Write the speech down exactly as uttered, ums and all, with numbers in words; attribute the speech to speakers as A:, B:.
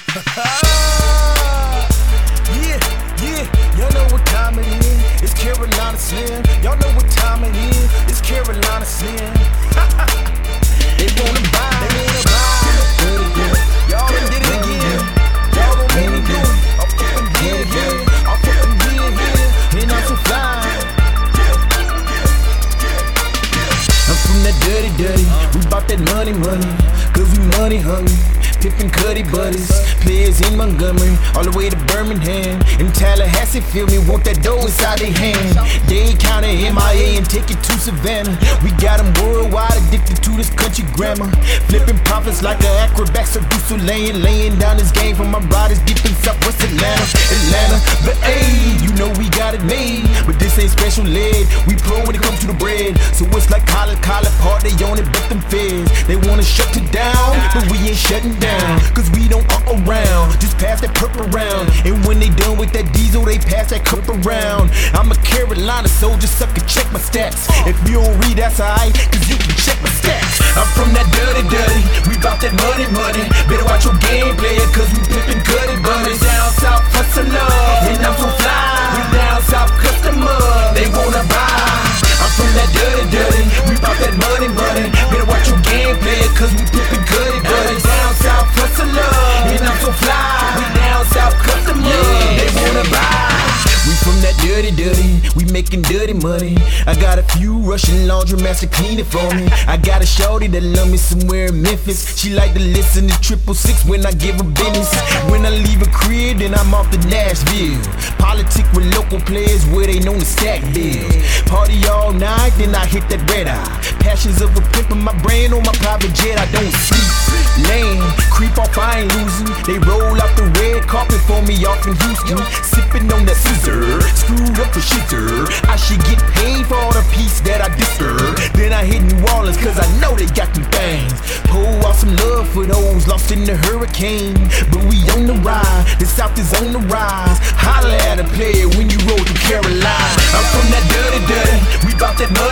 A: Yeah, yeah, y'all know what time it is. It's Carolina Slim. Y'all know what time it is. It's Carolina Slim. They wanna buy, they wanna buy. Y'all done did it again. Y'all gon' make me do it. I'm fucking here, here. I'm fucking here, here. And I'm so fly. I'm from that dirty, dirty. We bout that money, money. Cause we money hungry. Pippin' Cuddy buddies, players in Montgomery, all the way to Birmingham. In Tallahassee, feel me, want that dough inside their hand. Dade County, M I A, and take it to Savannah. We got them worldwide, addicted to this country grammar. Flipping profits like an acrobat, seducer, laying, laying down this game for my riders deep in Southwest Atlanta. Atlanta, the A, you know we got it made. But this ain't special ed, we pro when it comes to the bread. So it's like college, college part, they on it, but them feds. They wanna shut it down, but we ain't shutting down. Cause we don't uh around, just pass that perp around. And when they done with that diesel, they pass that cup around. I'm a Carolina soldier, sucker, check my stats. If you don't read, that's alright, cause you can check my stats. I'm from that dirty, dirty, we bout that money, money. Better watch your game player, cause we pippin' Cuddy buddies. Down south, hustler, and I'm so fly. We down south, customer, they wanna buy. I'm from that dirty, dirty, we bout that money, money. Better watch your game player, cause we pippin' Cuddy buddies. Down south, hustler, and I'm so fly. We down south, customer, yeah, they wanna buy. We from that dirty, dirty, we making dirty money. I got a few Russian laundromats to clean it for me. I got a shorty that love me somewhere in Memphis. She like to listen to triple six when I give her business. When I leave a crib, then I'm off to Nashville. Politic with local players where they known to stack bills. Party all night, then I hit that red eye. Passions of a pimp in my brain on my private jet, I don't sleep. Lame, creep off, I ain't losing. They roll out the red carpet for me off in Houston. Sipping on that scissor, screwed up the shitter. I should get paid for all the piece that I disturb. Then I hit New Orleans cause I know they got them things. Pour out some love for those lost in the hurricane. But we on the ride, the South is on the rise. Holla at a player when you roll to Carolina. I'm from that dirty, dirty, we bout that money.